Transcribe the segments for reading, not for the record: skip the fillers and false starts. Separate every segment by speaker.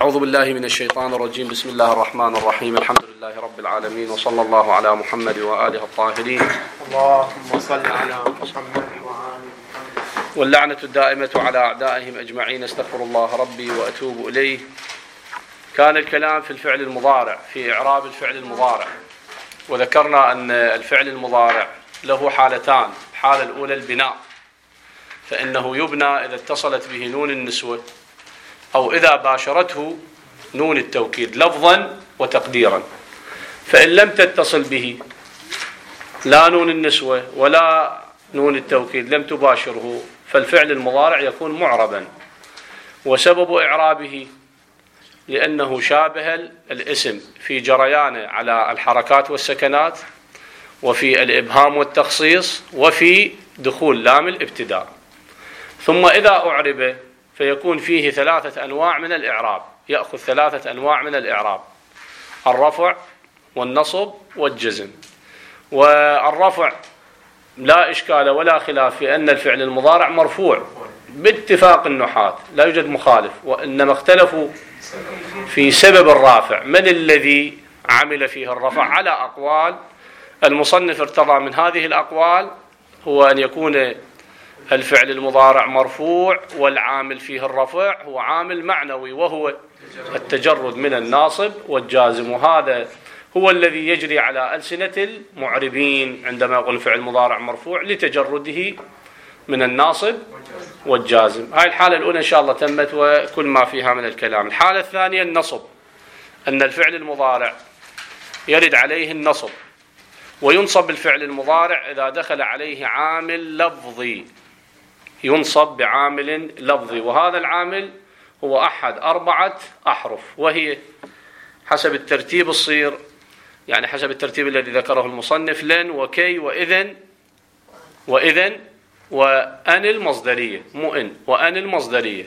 Speaker 1: أعوذ بالله من الشيطان الرجيم. بسم الله الرحمن الرحيم. الحمد لله رب العالمين، وصلى الله على محمد وآله الطاهرين.
Speaker 2: اللهم صل على محمد وآل محمد.
Speaker 1: واللعنة الدائمة على أعدائهم أجمعين. استغفر الله ربي وأتوب إليه. كان الكلام في الفعل المضارع، في إعراب الفعل المضارع، وذكرنا أن الفعل المضارع له حالتان. الحالة الأولى البناء، فإنه يبنى إذا اتصلت به نون النسوة أو إذا باشرته نون التوكيد لفظا وتقديرا. فإن لم تتصل به لا نون النسوة ولا نون التوكيد، لم تباشره، فالفعل المضارع يكون معربا. وسبب إعرابه لأنه شابه الاسم في جريانه على الحركات والسكنات، وفي الإبهام والتخصيص، وفي دخول لام الابتداء. ثم إذا أعرب فيكون فيه ثلاثة أنواع من الإعراب، يأخذ ثلاثة أنواع من الإعراب: الرفع والنصب والجزم. والرفع لا إشكال ولا خلاف في أن الفعل المضارع مرفوع باتفاق النحاة، لا يوجد مخالف، وإنما اختلفوا في سبب الرافع، من الذي عمل فيه الرفع على أقوال. المصنف ارتضى من هذه الأقوال هو أن يكون الفعل المضارع مرفوع، والعامل فيه الرفع هو عامل معنوي، وهو التجرد من الناصب والجازم. وهذا هو الذي يجري على ألسنة المعربين عندما يقول الفعل المضارع مرفوع لتجرده من الناصب والجازم. هاي الحالة الأولى إن شاء الله تمت وكل ما فيها من الكلام. الحالة الثانية النصب، أن الفعل المضارع يرد عليه النصب، وينصب الفعل المضارع إذا دخل عليه عامل لفظي، ينصب بعامل لفظي، وهذا العامل هو أحد 4 أحرف، وهي حسب الترتيب الصير، يعني حسب الترتيب الذي ذكره المصنف: لن وكي وإذن وأن المصدرية، مو إن، وأن المصدرية.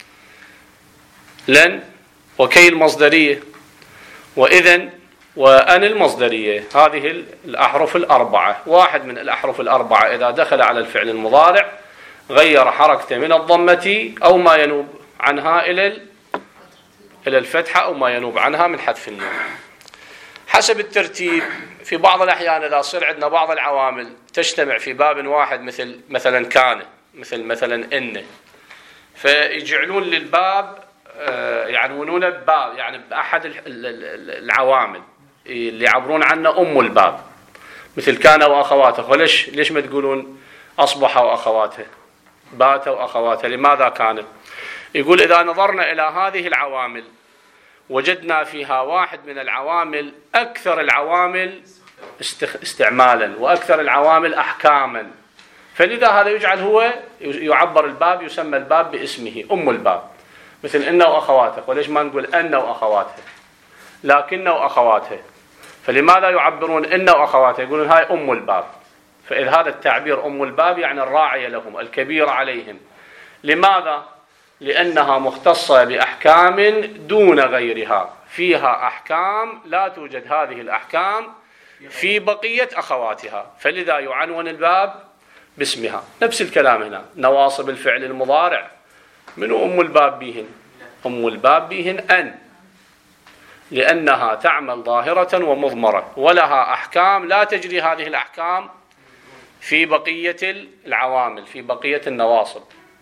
Speaker 1: لن وكي المصدرية وإذن وأن المصدرية، هذه الأحرف 4. واحد من الأحرف 4 إذا دخل على الفعل المضارع غير حركته من الضمة أو ما ينوب عنها إلى الفتحة، أو ما ينوب عنها من حذف النون. حسب الترتيب في بعض الأحيان إذا صار عندنا بعض العوامل تجتمع في باب واحد، مثلا كان، مثلا إن، فيجعلون للباب يعنونه بباب، يعني بأحد العوامل اللي يعبرون عنه أم الباب، مثل كان وأخواته. وليش ما تقولون أصبح وأخواته، بات وأخواته؟ لماذا كان؟ يقول إذا نظرنا إلى هذه العوامل وجدنا فيها واحد من العوامل أكثر العوامل استعمالا وأكثر العوامل أحكاما، فلذا هذا يجعل هو يعبر الباب، يسمى الباب باسمه أم الباب، مثل إن وأخواته. وليش ما نقول أن وأخواته لكن وأخواته؟ فلماذا يعبرون إن وأخواته؟ يقولون هاي أم الباب. فإذا هذا التعبير أم الباب يعني الراعية لهم، الكبير عليهم. لماذا؟ لأنها مختصة بأحكام دون غيرها، فيها أحكام لا توجد هذه الأحكام في بقية أخواتها، فلذا يعنون الباب باسمها. نفس الكلام هنا، نواصب الفعل المضارع من أم الباب بهن؟ أم الباب بهن أن، لأنها تعمل ظاهرة ومضمرة، ولها أحكام لا تجري هذه الأحكام في بقية العوامل، في بقية النواصب.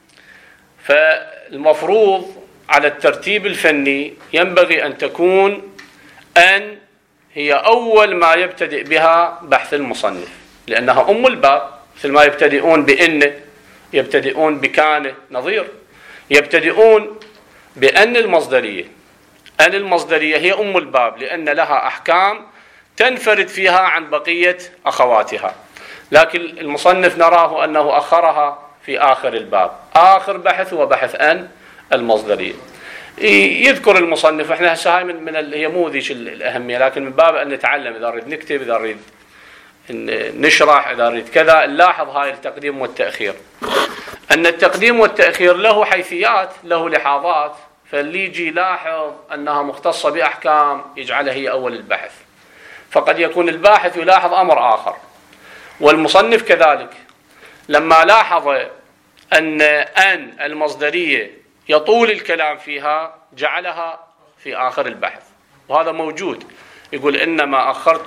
Speaker 1: فالمفروض على الترتيب الفني ينبغي أن تكون أن هي أول ما يبتدئ بها بحث المصنف، لأنها أم الباب، مثل ما يبتدئون بإن، يبتدئون بكان نظير، يبتدئون بأن المصدرية. أن المصدرية هي أم الباب لأن لها أحكام تنفرد فيها عن بقية أخواتها، لكن المصنف نراه أنه أخرها في آخر الباب. آخر بحث هو بحث أن المصدرية. يذكر المصنف، احنا هسه هاي من هي مو ذيك الأهمية، لكن من باب أن نتعلم، إذا نريد نكتب، إذا نريد نشرح، إذا نريد كذا، نلاحظ هاي التقديم والتأخير، أن التقديم والتأخير له حيثيات، له لحاظات. فاللي يجي يلاحظ أنها مختصة بأحكام يجعلها هي أول البحث، فقد يكون الباحث يلاحظ أمر آخر. والمصنف كذلك لما لاحظ أن المصدرية يطول الكلام فيها جعلها في آخر البحث، وهذا موجود. يقول إنما أخرت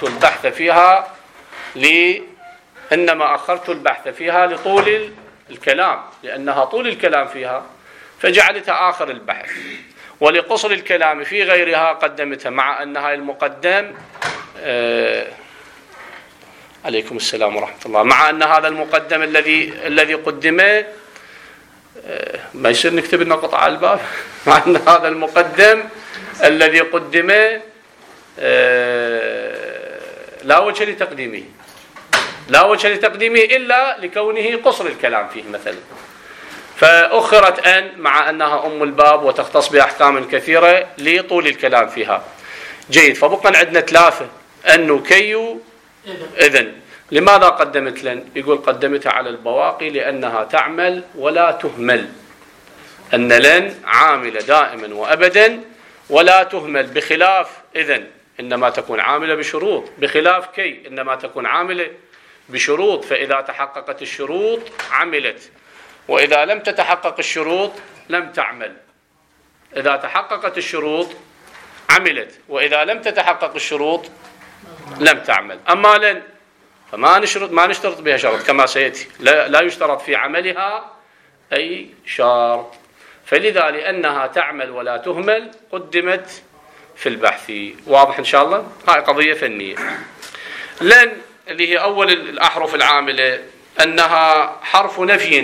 Speaker 1: البحث فيها لطول الكلام، لأنها طول الكلام فيها فجعلتها آخر البحث، ولقصر الكلام في غيرها قدمتها، مع أن هاي المقدم عليكم السلام ورحمة الله، مع أن هذا المقدم الذي قدمه ما يصير نكتب لنا قطع على الباب مع أن هذا المقدم الذي قدمه لا وجه لتقديمه إلا لكونه قصر الكلام فيه مثلا، فأخرت أن مع أنها أم الباب وتختص بأحكام كثيرة لطول الكلام فيها. جيد. فبقى عندنا ثلاثة: أن كي إذن. لماذا قدمت لن؟ يقول قدمتها على البواقي لأنها تعمل ولا تهمل، أن لن عاملة دائما وأبدا ولا تهمل، بخلاف إذن إنما تكون عاملة بشروط، بخلاف كي إنما تكون عاملة بشروط، فإذا تحققت الشروط عملت، وإذا لم تتحقق الشروط لم تعمل. إذا تحققت الشروط عملت، وإذا لم تتحقق الشروط لم تعمل. أما لن فما نشترط بها شرط كما سيأتي، لا يشترط في عملها أي شرط، فلذا لأنها تعمل ولا تهمل قدمت في البحث. واضح إن شاء الله؟ هاي قضية فنية. لن اللي هي أول الأحرف العاملة، أنها حرف نفي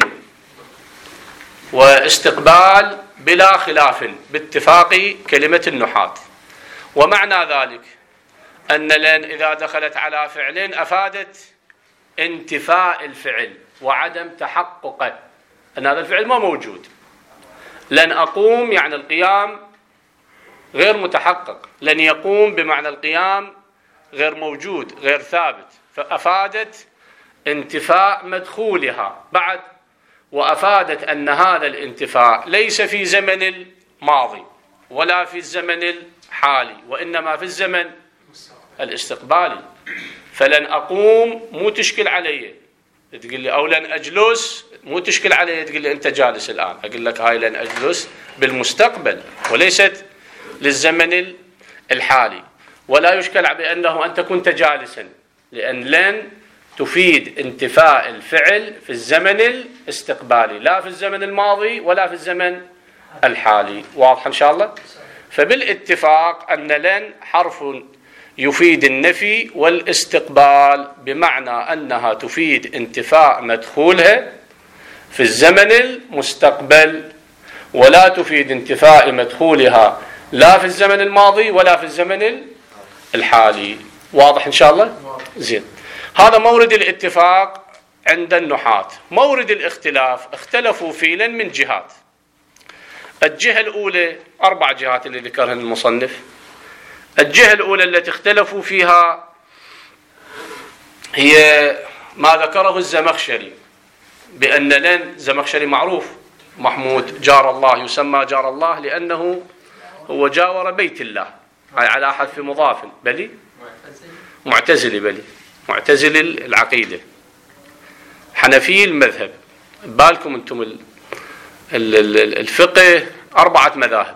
Speaker 1: واستقبال بلا خلاف باتفاق كلمة النحاة. ومعنى ذلك أن لن إذا دخلت على فعل أفادت انتفاء الفعل وعدم تحققه، أن هذا الفعل ما موجود. لن أقوم يعني القيام غير متحقق، لن يقوم بمعنى القيام غير موجود غير ثابت، فأفادت انتفاء مدخولها بعد، وأفادت أن هذا الانتفاء ليس في زمن الماضي ولا في الزمن الحالي، وإنما في الزمن الاستقبالي. فلن أقوم مو تشكل علي تقول لي، أو لن أجلس مو تشكل علي تقول لي أنت جالس الآن، أقول لك هاي لن أجلس بالمستقبل وليست للزمن الحالي. ولا يشكل بأنه أنت كنت جالسا، لأن لن تفيد انتفاء الفعل في الزمن الاستقبالي، لا في الزمن الماضي ولا في الزمن الحالي. واضح إن شاء الله؟ فبالاتفاق أن لن حرف يفيد النفي والاستقبال، بمعنى أنها تفيد انتفاء مدخولها في الزمن المستقبل، ولا تفيد انتفاء مدخولها لا في الزمن الماضي ولا في الزمن الحالي. واضح إن شاء الله؟ زين. هذا مورد الاتفاق عند النحاة. مورد الاختلاف، اختلفوا في لن من جهات. الجهة الأولى 4 جهات اللي ذكرها المصنف. الجهة الأولى التي اختلفوا فيها هي ما ذكره الزمخشري، بأن لن زمخشري معروف محمود جار الله، يسمى جار الله لأنه هو جاور بيت الله، على حذف مضاف. بلي معتزلي، بلي معتزلي العقيدة، حنفي المذهب. بالكم أنتم الفقه 4 مذاهب،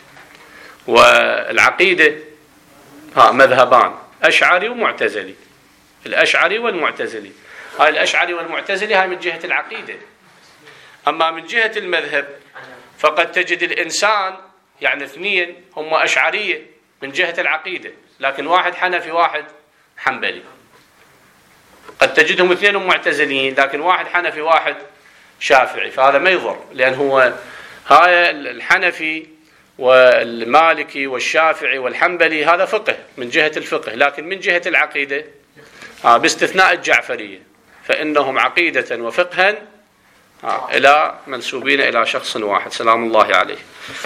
Speaker 1: والعقيدة مذهبان، أشعري ومعتزلي. الأشعري والمعتزلي، هاي الأشعري والمعتزلي هاي من جهة العقيدة. أما من جهة المذهب فقد تجد الإنسان يعني 2 هم أشعرية من جهة العقيدة، لكن واحد حنفي واحد حنبلي. قد تجدهم 2 معتزليين، لكن واحد حنفي واحد شافعي، فهذا ما يضر، لأن هو هاي الحنفي والمالكي والشافعي والحنبلي هذا فقه من جهة الفقه، لكن من جهة العقيدة باستثناء الجعفرية فإنهم عقيدة وفقها إلى منسوبين إلى شخص واحد سلام الله عليه.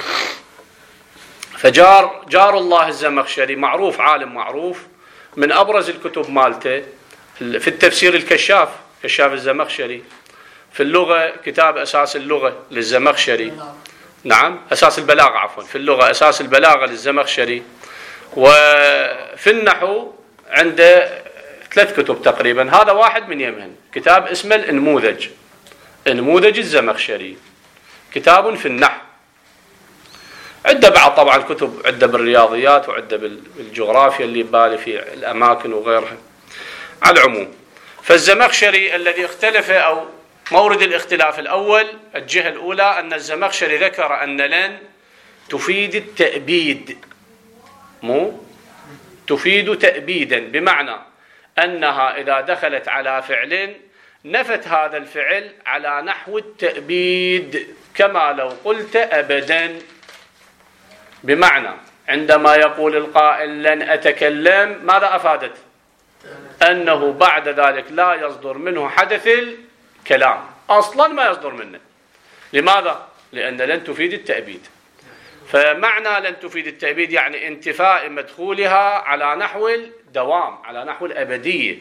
Speaker 1: فجار الله الزمخشري معروف، عالم معروف، من أبرز الكتب مالته في التفسير الكشاف، كشاف الزمخشري. في اللغة كتاب أساس اللغة للزمخشري، نعم أساس البلاغة عفوا، في اللغة أساس البلاغة للزمخشري. وفي النحو عنده 3 كتب تقريبا، هذا واحد من يمهن، كتاب اسمه النموذج، نموذج الزمخشري، كتاب في النحو. عدة بعض طبعا كتب، عدة بالرياضيات وعدة بالجغرافيا اللي بالي في الأماكن وغيرها. على العموم فالزمخشري الذي اختلف، أو مورد الاختلاف الأول، الجهة الأولى أن الزمخشري ذكر أن لن تفيد التأبيد، تفيد تأبيدا، بمعنى أنها إذا دخلت على فعل نفت هذا الفعل على نحو التأبيد، كما لو قلت أبدا. بمعنى عندما يقول القائل لن أتكلم، ماذا أفادت؟ أنه بعد ذلك لا يصدر منه حدث الكلام، أصلا ما يصدر منه. لماذا؟ لأن لن تفيد التأبيد. فمعنى لن تفيد التأبيد يعني انتفاء مدخولها على نحو الدوام، على نحو الأبدية.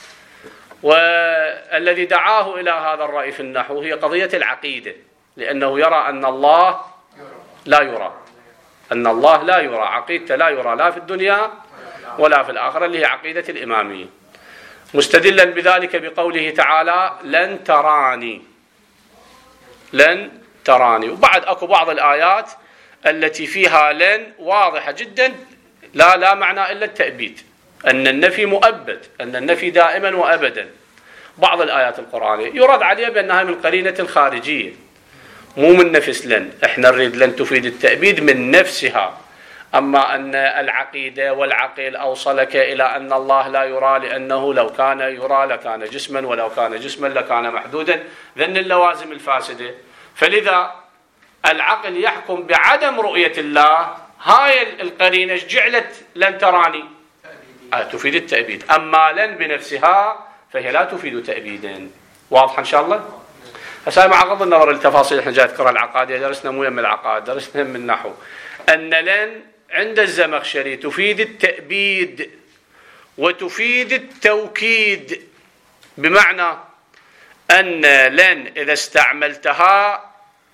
Speaker 1: والذي دعاه إلى هذا الرأي في النحو هي قضية العقيدة، لأنه يرى أن الله لا يرى، أن الله لا يرى، عقيدته لا يرى لا في الدنيا ولا في الآخرة، اللي هي عقيدة الإمامية، مستدلا بذلك بقوله تعالى لن تراني، لن تراني. وبعد أكو بعض الآيات التي فيها لن واضحة جدا لا معنى إلا التأبيد، أن النفي مؤبد، أن النفي دائما وأبدا. بعض الآيات القرآنية يرد عليها بأنها من قرينة خارجية، مو من نفس لن. احنا نريد لن تفيد التأبيد من نفسها. أما أن العقيدة والعقل أوصلك إلى أن الله لا يرى، لأنه لو كان يرى لكان جسما، ولو كان جسما لكان محدودا، ذن اللوازم الفاسدة. فلذا العقل يحكم بعدم رؤية الله. هاي القرينة جعلت لن تراني تفيد التأبيد، أما لن بنفسها فهي لا تفيد تأبيدا. واضح إن شاء الله؟ هسه مع غض النظر التفاصيل احنا جاي نذكرها العقائد، درسنا مو يم العقائد، درسنا من النحو. أن لن عند الزمخشري تفيد التأبيد وتفيد التوكيد، بمعنى أن لن إذا استعملتها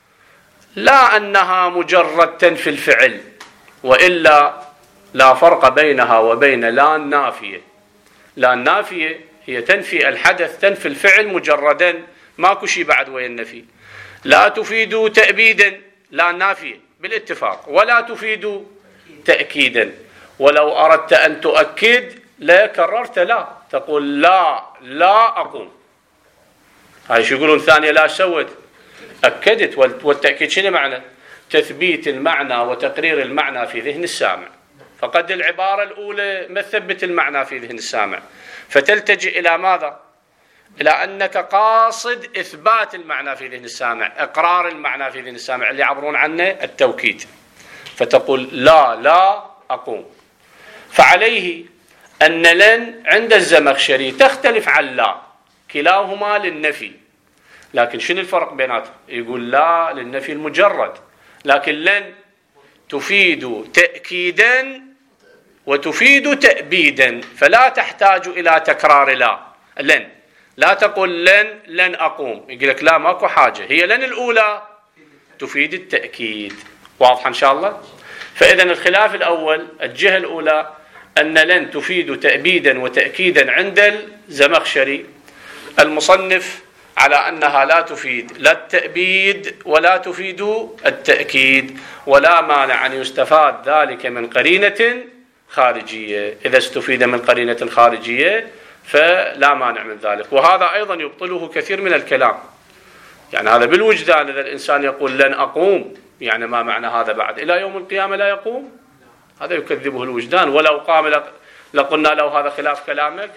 Speaker 1: لا أنها مجرد تنفي الفعل، وإلا لا فرق بينها وبين لا النافية. لا النافية هي تنفي الحدث، تنفي الفعل مجردا، ماكو شيء بعد ويا النفي. لا تفيد تأبيدا، لا النافية بالاتفاق، ولا تفيد تأكيدا. ولو أردت أن تؤكد لا كررت لا، تقول لا أقوم. هاي شو يقولون ثانية لا سوت؟ أكدت. والتأكيد شنو معنى؟ تثبيت المعنى وتقرير المعنى في ذهن السامع. فقد العبارة الأولى ما تثبت المعنى في ذهن السامع، فتلتجئ إلى ماذا؟ إلى أنك قاصد إثبات المعنى في ذهن السامع، إقرار المعنى في ذهن السامع، اللي يعبرون عنه التوكيد. فتقول لا أقوم. فعليه أن لن عند الزمخشري تختلف عن لا، كلاهما للنفي، لكن شنو الفرق بيناتهم؟ يقول لا للنفي المجرد، لكن لن تفيد تأكيدا وتفيد تأبيدا، فلا تحتاج إلى تكرار لن. لا تقول لن أقوم، يقول لك لا ماكو حاجة، هي لن الأولى تفيد التأكيد. واضح إن شاء الله؟ فإذا الخلاف الأول، الجهة الأولى، أن لن تفيد تأبيدا وتأكيدا عند الزمخشري. المصنف على أنها لا تفيد لا التأبيد ولا تفيد التأكيد، ولا مانع أن يستفاد ذلك من قرينة خارجية. إذا استفيد من قرينة خارجية فلا مانع من ذلك. وهذا أيضا يبطله كثير من الكلام، يعني هذا بالوجدان. إذا الإنسان يقول لن أقوم، يعني ما معنى هذا؟ بعد إلى يوم القيامة لا يقوم؟ هذا يكذبه الوجدان. ولو قام لقلنا له هذا خلاف كلامك.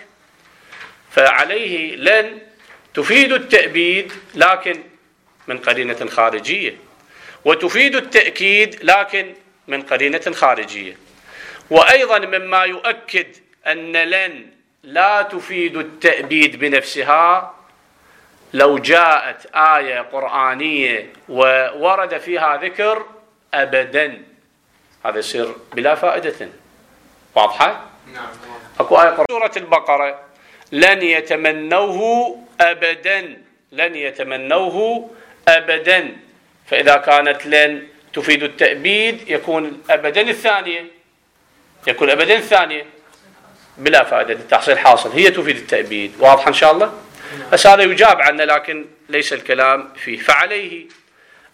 Speaker 1: فعليه لن تفيد التأبيد لكن من قرينة خارجية، وتفيد التأكيد لكن من قرينة خارجية. وأيضا مما يؤكد أن لن لا تفيد التأبيد بنفسها، لو جاءت آية قرآنية وورد فيها ذكر أبدا، هذا يصير بلا فائدة. واضحة؟ نعم. أكو آية سورة البقرة لن يتمنوه أبدا، لن يتمنوه أبدا. فإذا كانت لن تفيد التأبيد يكون أبدا الثانية، يكون أبدا الثانية بلا فائدة، التحصيل حاصل، هي تفيد التأبيد. واضح إن شاء الله؟ بس هذا يجاب عنه، لكن ليس الكلام فيه. فعليه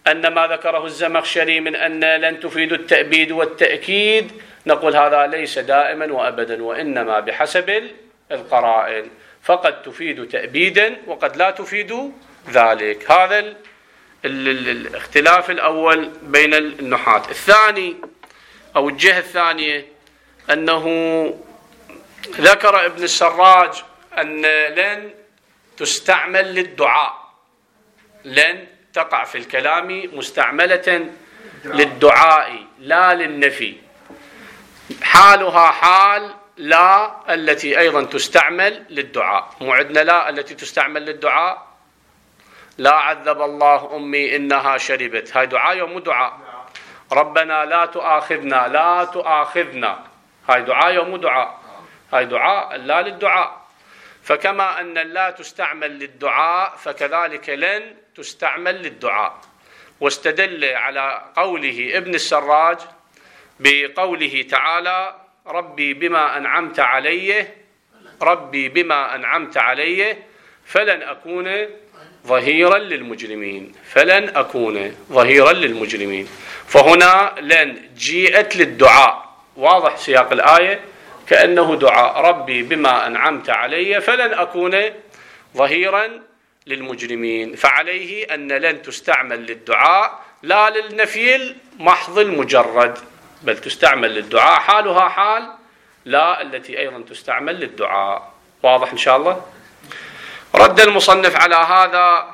Speaker 1: أن ما ذكره الزمخشري من أن لن تفيد التأبيد والتأكيد، نقول هذا ليس دائما وأبدا، وإنما بحسب القرائن، فقد تفيد تأبيدا وقد لا تفيد ذلك. هذا الاختلاف الأول بين النحاة. الثاني أو الجهة الثانية أنه ذكر ابن السراج أن لن تستعمل للدعاء، لن تقع في الكلام مستعملة للدعاء لا للنفي، حالها حال لا التي أيضا تستعمل للدعاء. موعدنا لا التي تستعمل للدعاء، لا عذب الله أمي إنها شربت، هاي دعاء ومو دعاء؟ ربنا لا تؤاخذنا، لا تؤاخذنا، هاي دعاء ومو دعاء؟ هاي دعاء لا للدعاء. فكما أن لا تستعمل للدعاء فكذلك لن تستعمل للدعاء. واستدل على قوله ابن السراج بقوله تعالى ربي بما أنعمت علي، ربي بما أنعمت علي فلن أكون ظهيرا للمجرمين، فلن أكون ظهيرا للمجرمين. فهنا لن جيئت للدعاء، واضح سياق الآية كأنه دعاء، ربي بما أنعمت علي فلن أكون ظهيرا للمجرمين. فعليه أن لن تستعمل للدعاء لا للنفي المحض المجرد، بل تستعمل للدعاء حالها حال لا التي أيضا تستعمل للدعاء. واضح إن شاء الله؟ رد المصنف على هذا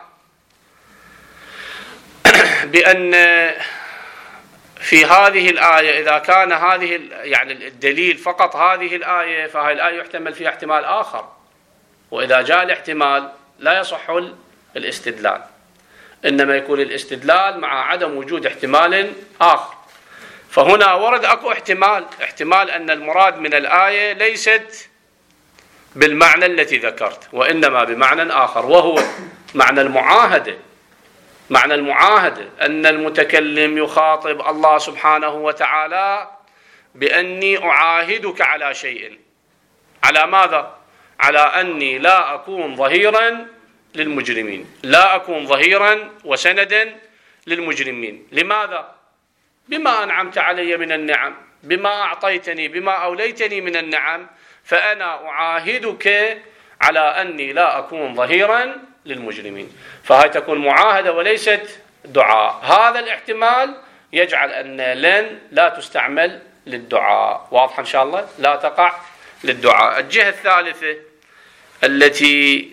Speaker 1: بأن في هذه الآية إذا كان هذه يعني الدليل فقط هذه الآية، فهذه الآية يحتمل فيها احتمال آخر، وإذا جاء الاحتمال لا يصح الاستدلال، إنما يكون الاستدلال مع عدم وجود احتمال آخر. فهنا ورد أكو احتمال أن المراد من الآية ليست بالمعنى التي ذكرت، وإنما بمعنى آخر، وهو معنى المعاهدة. معنى المعاهدة أن المتكلم يخاطب الله سبحانه وتعالى بأني أعاهدك على شيء، على ماذا؟ على أني لا أكون ظهيرا للمجرمين، لا أكون ظهيرا وسندا للمجرمين. لماذا؟ بما أنعمت علي من النعم، بما أعطيتني، بما أوليتني من النعم، فأنا أعاهدك على أني لا أكون ظهيرا للمجرمين. فهي تكون معاهدة وليست دعاء. هذا الاحتمال يجعل أن لن لا تستعمل للدعاء. واضح إن شاء الله؟ لا تقع للدعاء. الجهة الثالثة التي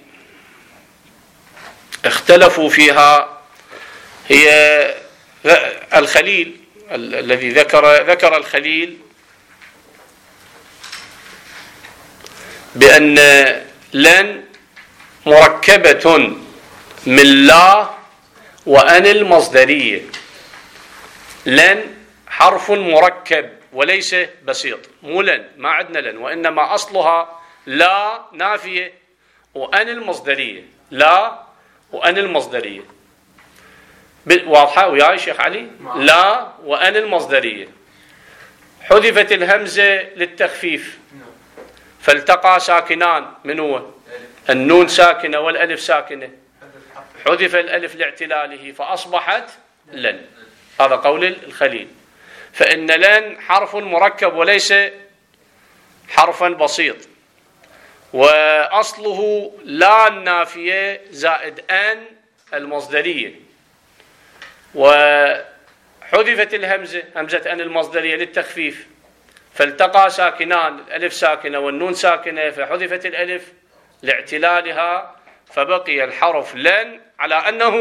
Speaker 1: اختلفوا فيها هي الخليل، الذي ذكر الخليل بأن لن مركبة من لا وأن المصدرية. لن حرف مركب وليس بسيط، مو لن، ما عندنا لن، وإنما أصلها لا نافية وأن المصدرية، لا وأن المصدرية. واضحة وياي شيخ علي؟ لا وأن المصدرية. حذفت الهمزة للتخفيف، فالتقى ساكنان، من هو؟ النون ساكنة والألف ساكنة، حذف الألف لاعتلاله فأصبحت لن. هذا قول الخليل. فإن لن حرف مركب وليس حرفا بسيط، وأصله لا النافية زائد أن المصدرية، وحذفت الهمزة، همزة أن المصدرية للتخفيف، فالتقى ساكنان، الألف ساكنة والنون ساكنة، فحذفت الألف لاعتلالها، فبقي الحرف لن على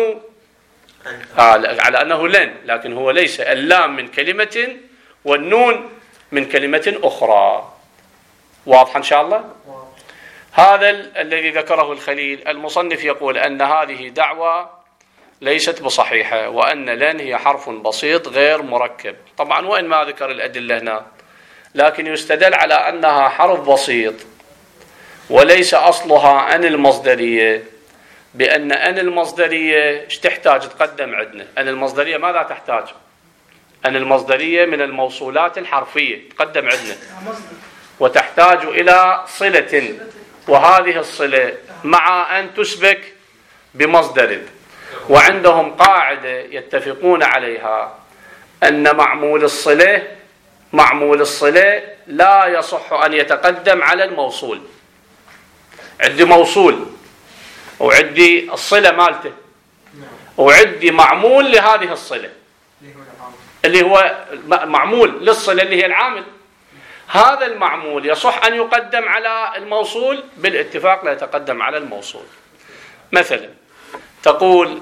Speaker 1: أنه لن، لكن هو ليس. اللام من كلمة والنون من كلمة أخرى. واضح إن شاء الله؟ هذا الذي ذكره الخليل. المصنف يقول أن هذه دعوة ليست بصحيحة، وأن لن هي حرف بسيط غير مركب. طبعا وإن ما ذكر الأدلة هنا، لكن يستدل على أنها حرف بسيط وليس أصلها أن المصدرية، بأن أن المصدرية ايش تحتاج تقدم عندنا؟ أن المصدرية ماذا تحتاج؟ أن المصدرية من الموصولات الحرفية تقدم عندنا، وتحتاج إلى صلة، وهذه الصلة مع أن تسبك بمصدر. وعندهم قاعدة يتفقون عليها أن معمول الصلة لا يصح أن يتقدم على الموصول. عندي موصول وعندي الصلة مالته وعندي معمول لهذه الصلة اللي هو معمول للصلة اللي هي العامل. هذا المعمول يصح أن يقدم على الموصول، بالاتفاق لا يتقدم على الموصول. مثلا تقول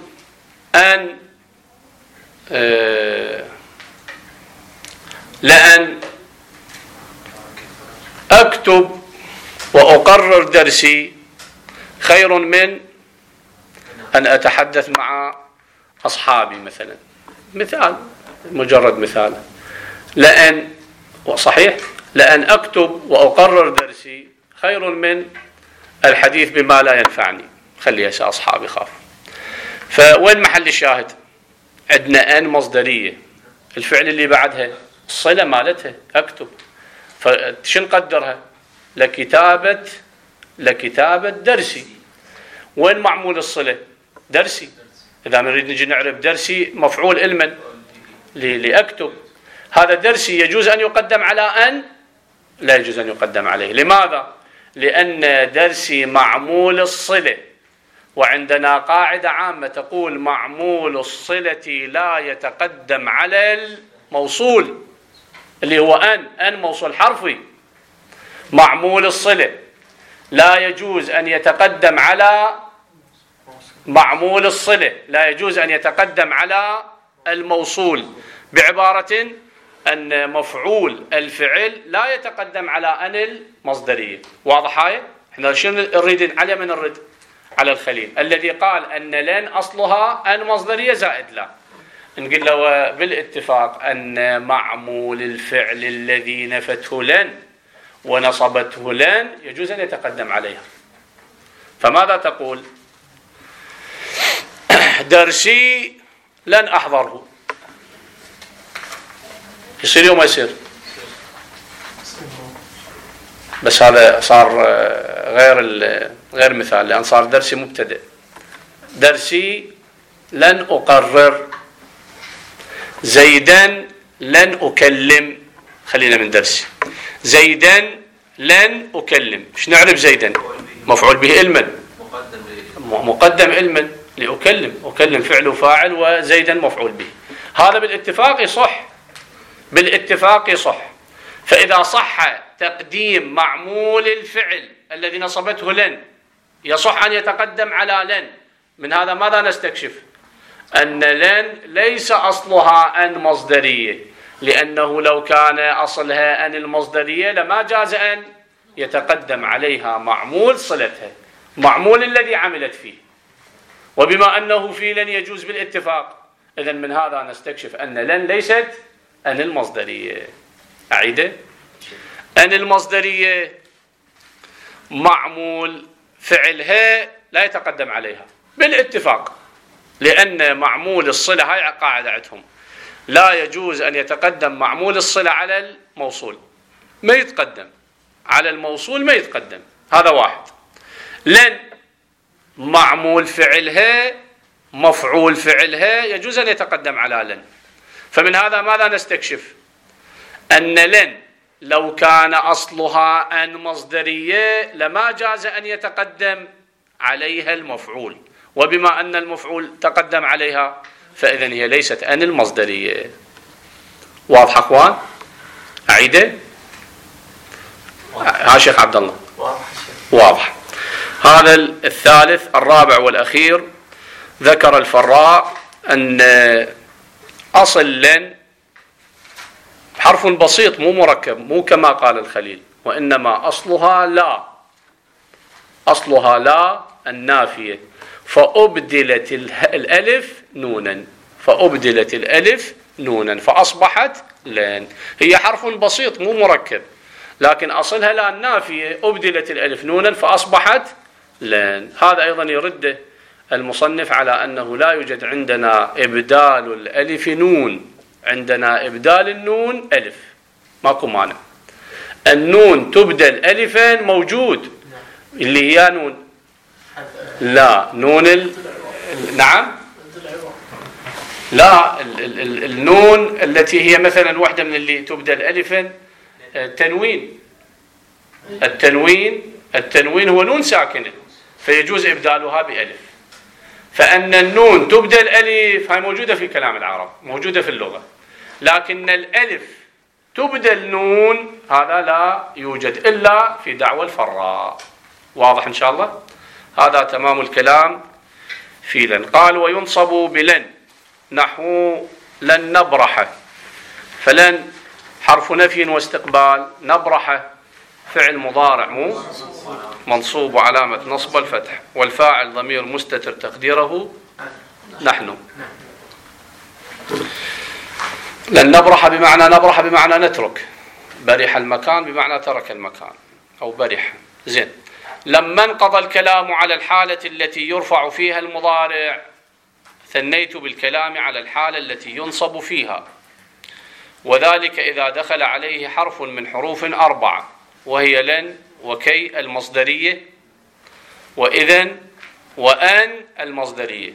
Speaker 1: لأن أكتب وأقرر درسي خير من أن أتحدث مع أصحابي مثلا. مثال، مجرد مثال. لأن أكتب وأقرر درسي خير من الحديث بما لا ينفعني، خلي أصحابي خافوا. فوين محل الشاهد؟ عندنا أن مصدرية، الفعل اللي بعدها الصلة مالتها أكتب، فشن قدرها؟ لكتابة درسي. وين معمول الصلة؟ درسي. إذا نريد نجي نعرف درسي مفعول علما لأكتب، هذا درسي يجوز أن يقدم على أن؟ لا يجوز أن يقدم عليه. لماذا؟ لأن درسي معمول الصلة، وعندنا قاعدة عامة تقول معمول الصلة لا يتقدم على الموصول اللي هو أن موصول حرفي. معمول الصلة لا يجوز أن يتقدم على معمول الصلة، لا يجوز أن يتقدم على الموصول، بعبارة أن مفعول الفعل لا يتقدم على أن المصدرية. واضح هاي؟ احنا شنو نريد عليه من الرد؟ على الخليل الذي قال أن لن أصلها أن مصدرية زائد لا. نقول له بالاتفاق أن معمول الفعل الذي نفته لن ونصبته لن يجوز أن يتقدم عليها. فماذا تقول؟ درسي لن أحضره. يصير يوم ما يصير؟ بس هذا صار غير مثال، لأن صار درسي مبتدئ. درسي لن أقرر، زيدا لن أكلم. خلينا من درسي. زيدا لن أكلم. ايش نعرف زيدا؟ مفعول به علما، مقدم علما لأكلم فعل وفاعل، وزيدا مفعول به. هذا بالاتفاق يصح، بالاتفاق يصح. فإذا صح تقديم معمول الفعل الذي نصبته لن، يصح أن يتقدم على لن. من هذا ماذا نستكشف؟ أن لن ليس أصلها أن مصدرية، لأنه لو كان أصلها أن المصدرية لما جاز أن يتقدم عليها معمول صلتها، معمول الذي عملت فيه. وبما أنه في لن يجوز بالاتفاق، إذن من هذا نستكشف أن لن ليست أن المصدرية. أعيده؟ أن المصدرية معمول فعلها لا يتقدم عليها بالاتفاق، لأن معمول الصلة، هاي قاعدة عندهم، لا يجوز أن يتقدم معمول الصلة على الموصول، ما يتقدم على الموصول، ما يتقدم. هذا واحد. لن معمول فعلها مفعول فعلها يجوز أن يتقدم على لن. فمن هذا ماذا نستكشف؟ أن لن لو كان أصلها أن مصدرية لما جاز أن يتقدم عليها المفعول، وبما أن المفعول تقدم عليها فإذن هي ليست أن المصدرية. واضح أخوان؟ أعيده؟ ها شيخ عبد الله؟ واضح. هذا الثالث. الرابع والأخير، ذكر الفراء أن أصل لن حرف بسيط مو مركب، مو كما قال الخليل، وإنما أصلها لا، أصلها لا النافية، فأبدلت الألف نونا، فأبدلت الألف نونا فأصبحت لن. هي حرف بسيط مو مركب، لكن أصلها لا النافية، أبدلت الألف نونا فأصبحت لن. هذا أيضا يرد المصنف على أنه لا يوجد عندنا إبدال الألف نون، عندنا إبدال النون ألف، ماكو مانع. النون تبدل ألفا موجود، اللي هي نون لا نون نعم لا، النون التي هي مثلا واحدة من اللي تبدل ألفا التنوين. التنوين هو نون ساكنة فيجوز إبدالها بألف. فأن النون تبدل ألف هاي موجودة في كلام العرب، موجودة في اللغة، لكن الألف تبدل نون هذا لا يوجد إلا في دعوى الفراء. واضح إن شاء الله؟ هذا تمام الكلام في لن. قال وينصب بلن نحو لن نبرح. فلن حرف نفي واستقبال، نبرح فعل مضارع منصوب وعلامة نصب الفتح، والفاعل ضمير مستتر تقديره نحن. لن نبرح بمعنى نبرح بمعنى نترك، برح المكان بمعنى ترك المكان أو برح. زين. لما انقضى الكلام على الحالة التي يرفع فيها المضارع ثنيت بالكلام على الحالة التي ينصب فيها، وذلك إذا دخل عليه حرف من حروف 4 وهي لن وكي المصدرية وإذن وأن المصدرية.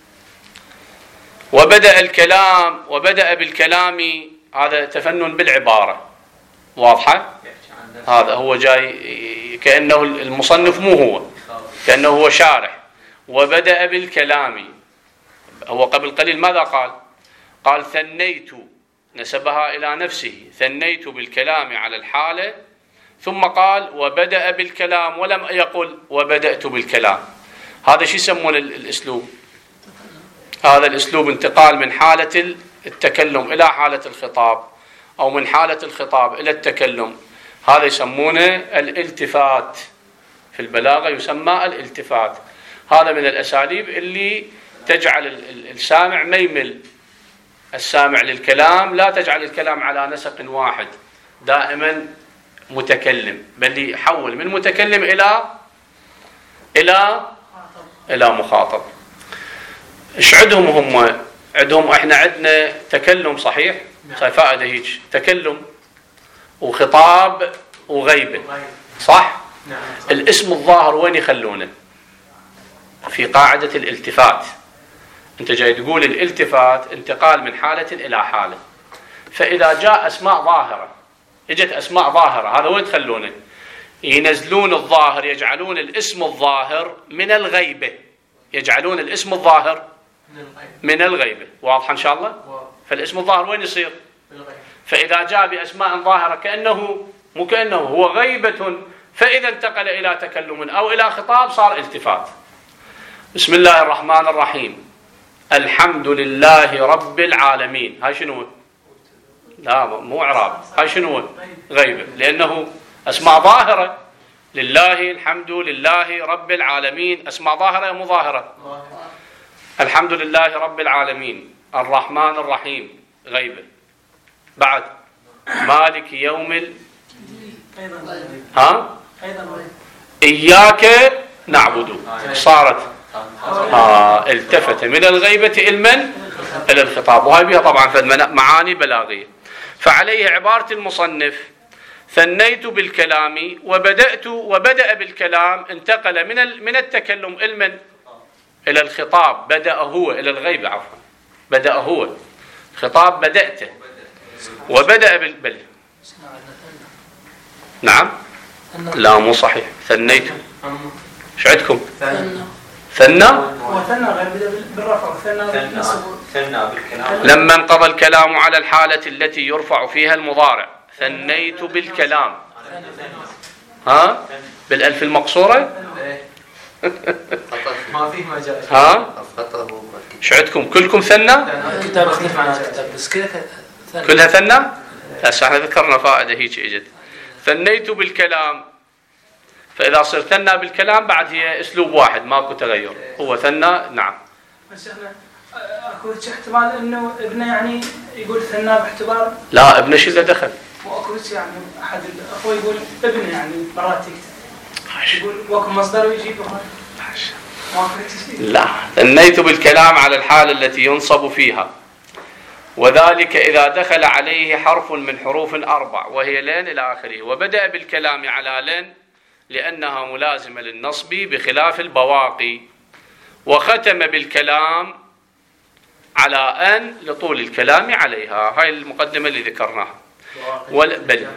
Speaker 1: وبدأ بالكلام هذا تفنن بالعبارة. واضحة؟ هذا هو جاي كأنه المصنف مو هو، كأنه هو شارح. وبدأ بالكلام، هو قبل قليل ماذا قال؟ قال ثنيت، نسبها إلى نفسه، ثنيت بالكلام على الحالة، ثم قال وبدأ بالكلام ولم يقل وبدأت بالكلام. هذا شو يسمون الأسلوب؟ هذا الأسلوب انتقال من حالة التكلم إلى حالة الخطاب، أو من حالة الخطاب إلى التكلم. هذا يسمونه الالتفات، في البلاغة يسمى الالتفات. هذا من الأساليب اللي تجعل السامع ما يمل. السامع للكلام لا تجعل الكلام على نسق واحد دائما متكلم، بل يحول من متكلم إلى مخاطب. ايش عندهم هم؟ عندهم احنا عندنا تكلم صحيح؟ صحيح، فائدة هيك، تكلم وخطاب وغيبة، صح؟ الاسم الظاهر وين يخلونه؟ في قاعدة الالتفات. انت جاي تقول الالتفات انتقال من حالة إلى حالة. فإذا جاء أسماء ظاهرة، اجت أسماء ظاهرة، هذا وين تخلونه؟ ينزلون الظاهر، يجعلون الاسم الظاهر من الغيبة، يجعلون الاسم الظاهر من الغيبة. واضح إن شاء الله؟ فالاسم الظاهر وين يصير؟ فإذا جاء بأسماء ظاهرة كأنه مو كأنه هو غيبة، فإذا انتقل إلى تكلم أو إلى خطاب صار التفات. بسم الله الرحمن الرحيم، الحمد لله رب العالمين، هاي شنو؟ لا مو إعراب، هاي شنو؟ غيبة، لأنه أسماء ظاهرة. لله الحمد لله رب العالمين، أسماء ظاهرة مو ظاهرة؟ الحمد لله رب العالمين، الرحمن الرحيم، غيبة. بعد مالك يوم إياك نعبد، صارت التفت من الغيبة إلى الخطاب. وهي بها طبعا معاني بلاغية. فعليه عبارة المصنف ثنيت بالكلام وبدأ بالكلام، انتقل من التكلم إلى الخطاب، بدأ هو إلى الغيبة، عفوا بدأ هو خطاب بدأته، وبدأ بل نعم لا مو صحيح، ثنيت ايش عندكم؟ ثنى
Speaker 3: بالرفع، ثنى بالكلام.
Speaker 1: لما انقضى الكلام على الحالة التي يرفع فيها المضارع ثنيت بالكلام، بالألف المقصورة.
Speaker 2: ما فيه مجال.
Speaker 1: ايش عندكم؟ كلكم ثنى؟
Speaker 3: كتاب اختلف عن الكتاب بس
Speaker 1: كلها ثنى؟ هسه احنا ذكرنا فائدة هيك اجت. ثنيت بالكلام، فإذا صرت ثنى بالكلام بعد هي أسلوب واحد ماكو تغير، هو ثنى. نعم.
Speaker 3: بس احنا اكو احتمال انه ابنه يعني يقول ثنى باعتبار
Speaker 1: لا ابنه شو اللي دخل؟
Speaker 3: واكو يعني احد الاخوه يقول ابنه يعني مرات تكتب يقول وكم مصدر ويجيب
Speaker 1: لا، ثنيت بالكلام على الحالة التي ينصب فيها، وذلك إذا دخل عليه حرف من حروف 4 وهي لن إلى آخره. وبدأ بالكلام على لن لأنها ملازمة للنصب بخلاف البواقي، وختم بالكلام على أن لطول الكلام عليها. هاي المقدمة اللي ذكرناها. بل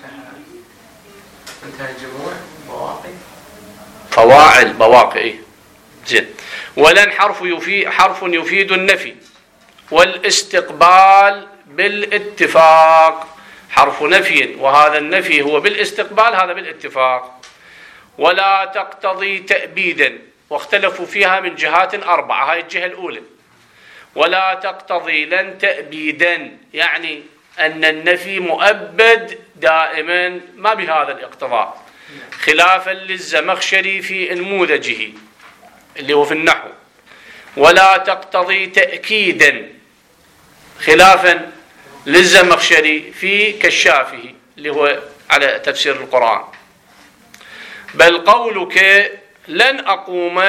Speaker 2: منتهى الجموع بواقي
Speaker 1: فواعل بواقي زين. ولن حرف يفيد النفي والاستقبال بالاتفاق. حرف نفي وهذا النفي هو بالاستقبال، هذا بالاتفاق. ولا تقتضي تأبيدا، واختلفوا فيها من جهات 4. هاي الجهة الأولى. ولا تقتضي لن تأبيدا، يعني أن النفي مؤبد دائما، ما بهذا الاقتضاء، خلافا للزمخشري في نموذجه اللي هو في النحو. ولا تقتضي تأكيدا، خلافا للزمخشري في كشافه اللي هو على تفسير القرآن. بل قولك لن أقوم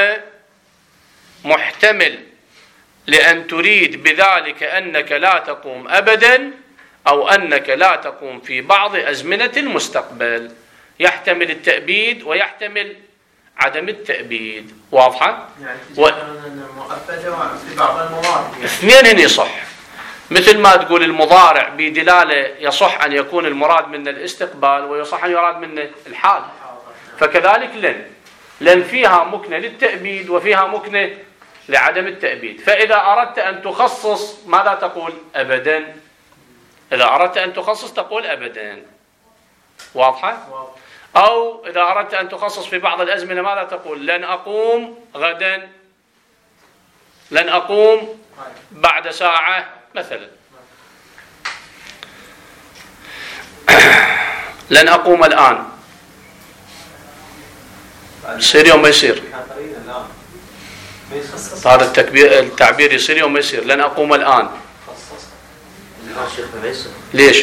Speaker 1: محتمل لأن تريد بذلك أنك لا تقوم أبدا، أو أنك لا تقوم في بعض أزمنة المستقبل. يحتمل التأبيد ويحتمل عدم التأبيد. واضحة؟
Speaker 2: يعني مؤبدة في بعض الموارد.
Speaker 1: اثنين هنا يصح، مثل ما تقول المضارع بدلالة يصح أن يكون المراد منه الاستقبال ويصح أن يراد منه الحال. فكذلك لن فيها مكنة للتأبيد وفيها مكنة لعدم التأبيد. فإذا أردت أن تخصص ماذا تقول؟ أبدا. إذا أردت أن تخصص تقول أبدا. واضحة؟ أو إذا أردت أن تخصص في بعض الأزمنة ماذا تقول؟ لن أقوم غدا، لن أقوم بعد ساعة مثلا، لن أقوم الآن. يصير يوم ما يصير، هذا التعبير يصير يوم ما يصير. لن أقوم الآن. ليش؟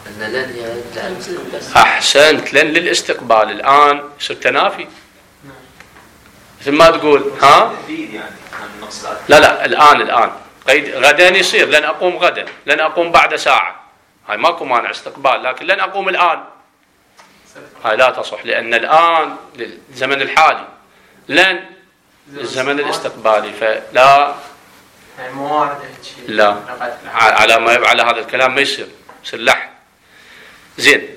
Speaker 1: أحسنت، لن للاستقبال. الآن يصير تنافي، مثل ما تقول ها؟ لا الآن قيد غدا يصير لن أقوم غدا، لن أقوم بعد ساعة، هاي ماكو مانع استقبال. لكن لن أقوم الآن هاي لا تصح، لأن الآن للزمن الحالي، لن للزمن الاستقبالي، فلا لا على ما يبقى على هذا الكلام ما يصير لحن. زين.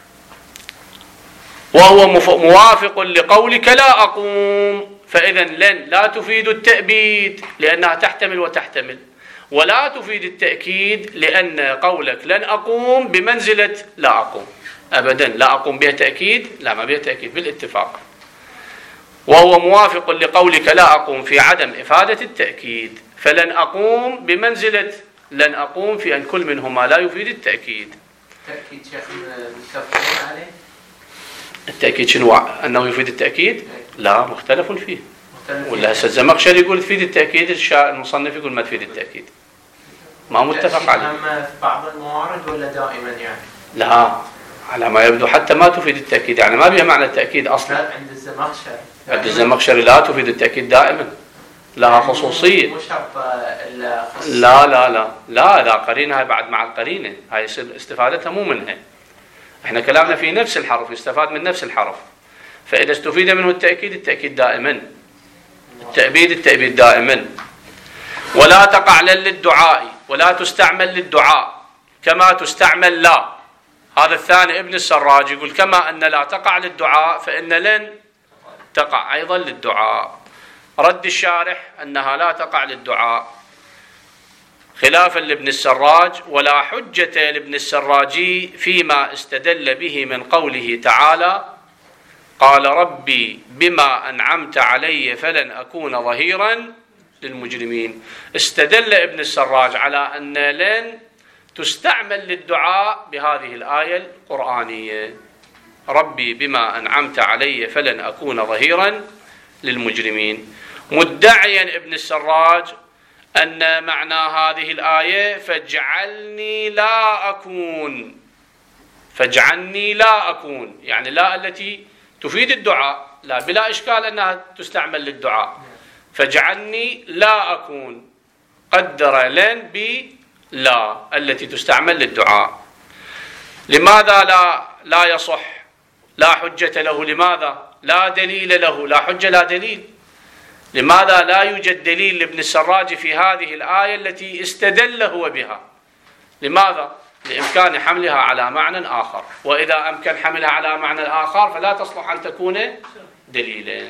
Speaker 1: وهو موافق لقولك لا أقوم. فإذا لن لا تفيد التأبيد لأنها تحتمل وتحتمل، ولا تفيد التأكيد لأن قولك لن أقوم بمنزلة لا أقوم أبدا. لا أقوم بها تأكيد؟ لا، ما بها تأكيد بالاتفاق. وهو موافق لقولك لا أقوم في عدم إفادة التأكيد. فلن أقوم بمنزلة لن أقوم في أن كل منهما لا يفيد التأكيد.
Speaker 2: التأكيد شيخ متفقون عليه؟
Speaker 1: التأكيد شنو؟ أنه يفيد التأكيد؟ لا، مختلف فيه. ولا هسه الزمخشري يقول تفيد التأكيد، المصنف يقول ما تفيد التأكيد، ما متفق عليه.
Speaker 2: في بعض الموارد ولا دائما يعني؟
Speaker 1: لا، على ما يبدو حتى ما تفيد التأكيد، يعني ما بها معنى التأكيد أصلا.
Speaker 2: عند الزمخشري.
Speaker 1: عند الزمخشري لا تفيد التأكيد دائما، لها خصوصية.
Speaker 2: مو شرط
Speaker 1: لا إذا قرينها بعد مع القرينة هاي استفادتها مو منها. احنا كلامنا في نفس الحرف، يستفاد من نفس الحرف. فإذا استفيد منه التأكيد دائما، التأبيد دائما. ولا تقع لن للدعاء، ولا تستعمل للدعاء كما تستعمل لا. هذا الثاني ابن السراج يقول كما أن لا تقع للدعاء فإن لن تقع أيضا للدعاء. رد الشارح أنها لا تقع للدعاء خلافا لابن السراج. ولا حجة لابن السراجي فيما استدل به من قوله تعالى قال ربي بما أنعمت علي فلن أكون ظهيرا للمجرمين. استدل ابن السراج على أن لن تستعمل للدعاء بهذه الآية القرآنية ربي بما أنعمت علي فلن أكون ظهيرا للمجرمين، مدعيا ابن السراج أن معنى هذه الآية فاجعلني لا أكون. فاجعلني لا أكون يعني لا التي تفيد الدعاء، لا بلا إشكال أنها تستعمل للدعاء. فاجعلني لا أكون قدر لن بلا التي تستعمل للدعاء. لماذا لا يصح؟ لا حجة له. لماذا؟ لا دليل له. لا حجة لا دليل. لماذا لا يوجد دليل لابن السراج في هذه الآية التي استدل هو بها؟ لماذا؟ لإمكان حملها على معنى آخر، وإذا أمكن حملها على معنى آخر فلا تصلح أن تكون دليلا.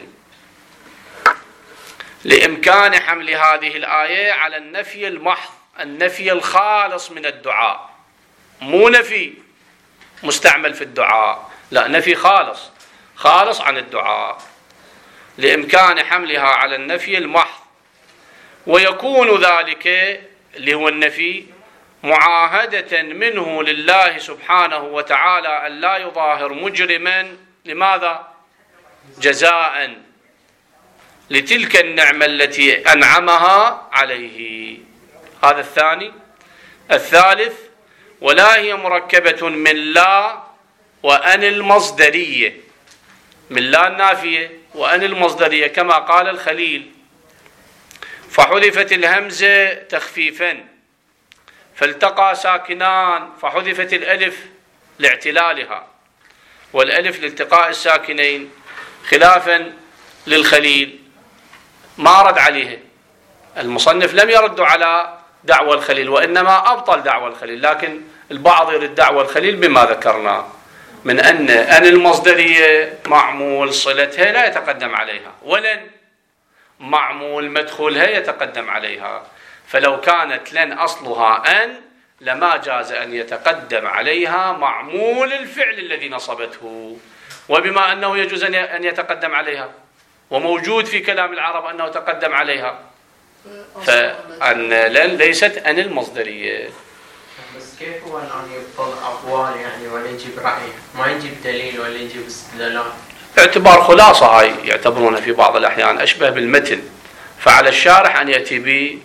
Speaker 1: لإمكان حمل هذه الآية على النفي المحض، النفي الخالص من الدعاء، مو نفي مستعمل في الدعاء، لا، نفي خالص عن الدعاء، لإمكان حملها على النفي المحض. ويكون ذلك اللي هو النفي معاهدة منه لله سبحانه وتعالى أن لا يظاهر مجرما، لماذا؟ جزاء لتلك النعمة التي أنعمها عليه. هذا الثاني. الثالث: ولا هي مركبة من لا وأن المصدرية، من لا النافية وأن المصدرية كما قال الخليل، فحذفت الهمزة تخفيفا، فالتقى ساكنان فحذفت الألف لاعتلالها، والألف لالتقاء الساكنين، خلافا للخليل ما رد عليه المصنف، لم يرد على دعوى الخليل، وإنما أبطل دعوى الخليل، لكن البعض يرد دعوى الخليل بما ذكرنا من أن المصدرية معمول صلتها لا يتقدم عليها، ولن معمول مدخولها يتقدم عليها، فلو كانت لن أصلها أن لما جاز أن يتقدم عليها معمول الفعل الذي نصبته، وبما أنه يجوز أن يتقدم عليها وموجود في كلام العرب أنه تقدم عليها، فأن لن ليست أن المصدرية.
Speaker 2: بس كيف هو الآن يبطل أقوال يعني ولا يجيب رأي، ما يجيب دليل ولا يجيب استدلالات؟
Speaker 1: اعتبار خلاصة هاي يعتبرونها في بعض الأحيان أشبه بالمتن، فعلى الشارح أن يأتي ب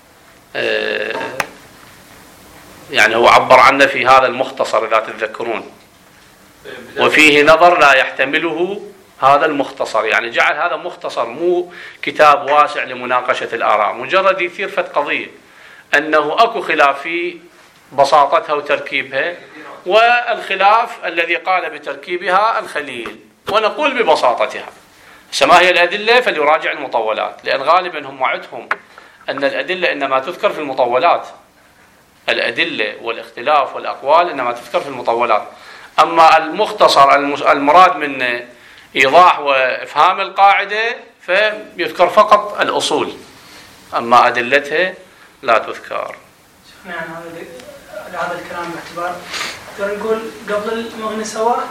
Speaker 1: يعني هو عبر عنه في هذا المختصر إذا تتذكرون، وفيه نظر لا يحتمله هذا المختصر، يعني جعل هذا مختصر مو كتاب واسع لمناقشة الآراء، مجرد يثير فت قضية أنه أكو خلاف في بساطتها وتركيبها، والخلاف الذي قال بتركيبها الخليل، ونقول ببساطتها. ما هي الأدلة؟ فليراجع المطولات، لأن غالبا هم وعدهم أن الأدلة إنما تذكر في المطولات، الأدلة والاختلاف والأقوال إنما تذكر في المطولات، أما المختصر المراد من إيضاح وإفهام القاعدة فيذكر فقط الأصول، أما أدلتها لا تذكر.
Speaker 3: يعني هذا الكلام باعتبار تقدر نقول قبل المغني سواه؟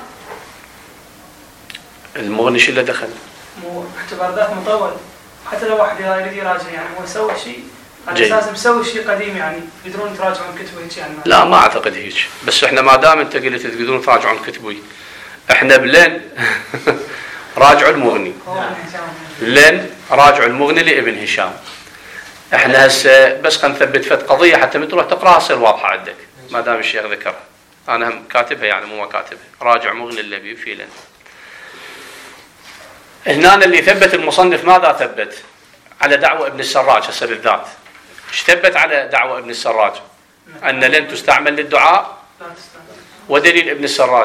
Speaker 1: المغني شو اللي دخل؟
Speaker 3: مو باعتبار ذاك مطول، حتى لو واحد يريد يراجع يعني هو يسوي شيء على اساس مسوي شيء قديم، يعني يقدرون يتراجعون كتبه هيك يعني؟
Speaker 1: لا ما اعتقد هيك، بس احنا ما دام انت قلت تقدرون تراجعون كتبه، احنا بلن راجعوا المغني، لن راجعوا المغني لابن هشام. احنا هسه بس خلينا نثبت فت قضيه حتى من تروح تقراها تصير واضحه عندك، ما دام الشيخ ذكرها، انا هم كاتبها يعني مو ما كاتبها، راجع مغني اللبيب في لن. هنا اللي ثبت المصنف ماذا ثبت؟ على دعوى ابن السراج هسه بالذات. ايش ثبت على دعوى ابن السراج؟ ان لن تستعمل للدعاء، ودليل ابن السراج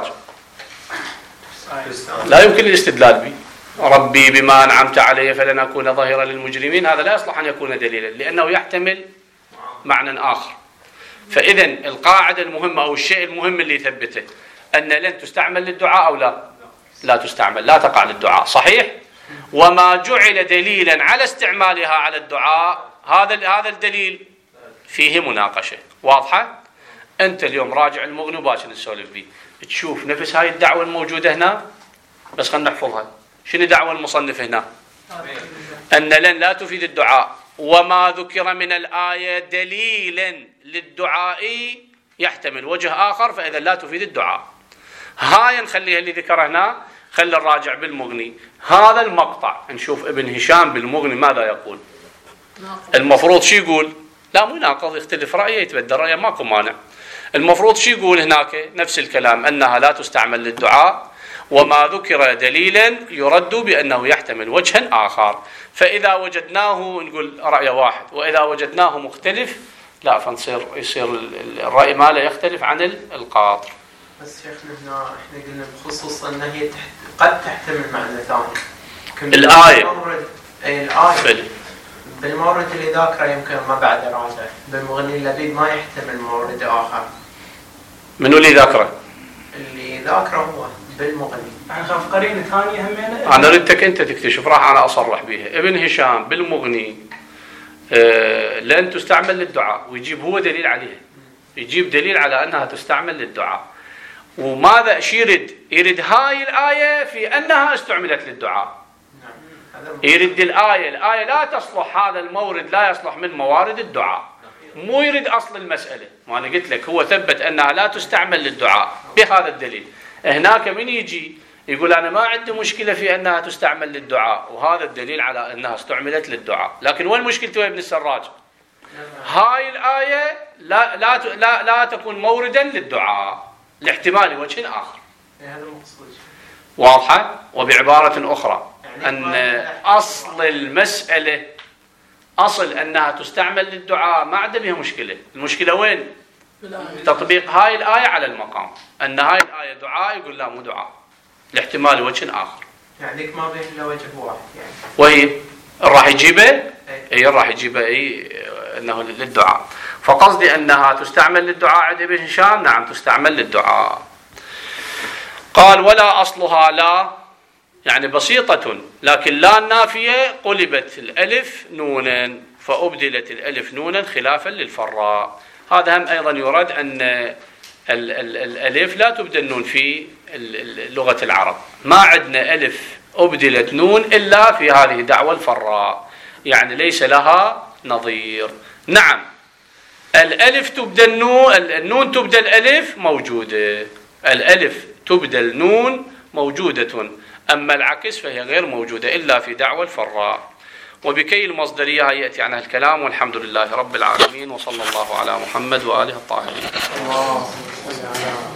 Speaker 1: لا يمكن الاستدلال به، ربي بما أنعمت علي فلن أكون ظهيرا للمجرمين، هذا لا يصلح أن يكون دليلا لأنه يحتمل معنى آخر. فإذا القاعدة المهمة أو الشيء المهم اللي يثبته أن لن تستعمل للدعاء أو لا تستعمل، لا تقع للدعاء، صحيح؟ وما جعل دليلا على استعمالها على الدعاء هذا الدليل فيه مناقشة واضحة. أنت اليوم راجع المغني وباكر نسولف به، تشوف نفس هاي الدعوة الموجودة هنا، بس خلينا نحفظها. شنو دعوة المصنف هنا؟ أن لن لا تفيد الدعاء، وما ذكر من الآية دليلا للدعاء يحتمل وجه آخر، فإذا لا تفيد الدعاء. هاي نخليها اللي ذكر هنا، خلي الراجع بالمغني. هذا المقطع نشوف ابن هشام بالمغني ماذا يقول. المفروض شو يقول؟ لا مو ناقض، يختلف رأيه يتبدل رأيه ماكو مانع. المفروض شو يقول هناك؟ نفس الكلام، أنها لا تستعمل للدعاء، وما ذكر دليلا يرد بأنه يحتمل وجها آخر. فإذا وجدناه نقول رأي واحد، وإذا وجدناه مختلف لا، يصير الرأي ما لا يختلف عن القاطر.
Speaker 2: بس شيخنا هنا احنا قلنا بخصوص أن هي قد تحتمل معنى ثاني. الآية بالمورد اللي ذاكره يمكن ما بعد راجع، بالمغني اللبيب ما يحتمل مورد آخر.
Speaker 1: منو اللي ذاكره؟
Speaker 2: اللي ذاكره هو بالمغني.
Speaker 3: خاف قرينة ثانية همينة.
Speaker 1: أنا ردتك أنت تكتشف، راح أنا أصرح بها. ابن هشام بالمغني لن تستعمل للدعاء، ويجيب هو دليل عليها، يجيب دليل على أنها تستعمل للدعاء. وماذا ايش يرد هاي الآية في أنها استعملت للدعاء. يرد الآية لا تصلح، هذا المورد لا يصلح من موارد الدعاء، مو يرد أصل المسألة. ما أنا قلت لك هو ثبت أنها لا تستعمل للدعاء بهذا الدليل. هناك من يجي يقول أنا ما عندي مشكلة في أنها تستعمل للدعاء، وهذا الدليل على أنها استعملت للدعاء. لكن وين مشكلته يا ابن السراج؟ هاي الآية لا تكون موردا للدعاء لاحتمال وجه آخر. واضحة؟ وبعبارة أخرى أن أصل المسألة أصل أنها تستعمل للدعاء ما عدا بها مشكلة. المشكلة وين؟ تطبيق هاي الآية على المقام، أن هاي الآية دعاء، يقول لا مو دعاء لاحتمال وجه آخر.
Speaker 2: يعني ما بين إلا وجه واحد يعني.
Speaker 1: وهي راح يجيبه؟ أي راح يجيبه أنه للدعاء. فقصدي أنها تستعمل للدعاء عند ابن هشام، نعم تستعمل للدعاء. قال ولا أصلها لا، يعني بسيطة، لكن لا النافية قلبت الألف نونا فأبدلت الألف نونا خلافا للفراء. هذا هم أيضا يراد أن الألف لا تبدل نون في لغة العرب، ما عندنا ألف أبدلت نون إلا في هذه دعوة الفراء، يعني ليس لها نظير. نعم الألف تبدل نون، النون تبدل ألف موجودة، الألف تبدل نون موجودة، أما العكس فهي غير موجودة إلا في دعوة الفراء. وبكي المصدرية يأتي عنها الكلام. والحمد لله رب العالمين، وصلى الله على محمد وآله الطاهرين.